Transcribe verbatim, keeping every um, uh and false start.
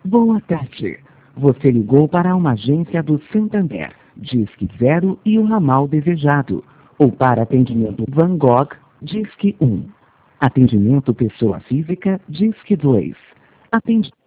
Boa tarde. Você ligou para uma agência do Santander, Disque Zero e o ramal desejado. Ou para atendimento Van Gogh, Disque um. Atendimento pessoa física, Disque dois. Atendimento